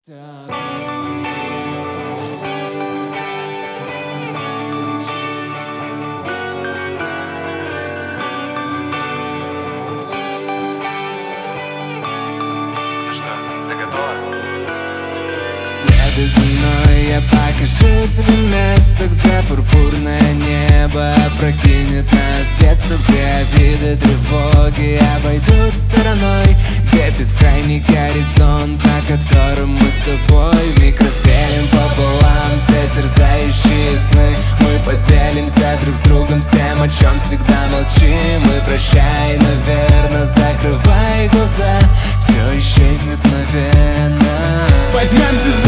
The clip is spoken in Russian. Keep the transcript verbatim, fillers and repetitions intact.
Следуй за мной, я покажу тебе место, где пурпурное небо прокинет нас с детства, где обиды, тревоги обойдут стороной, где бескрайний горизонт, на котором мы с тобой вмиг разделим пополам все терзающие сны. Мы поделимся друг с другом всем, о чем всегда молчим. И прощай, наверно, закрывай глаза, все исчезнет мгновенно. Возьмемся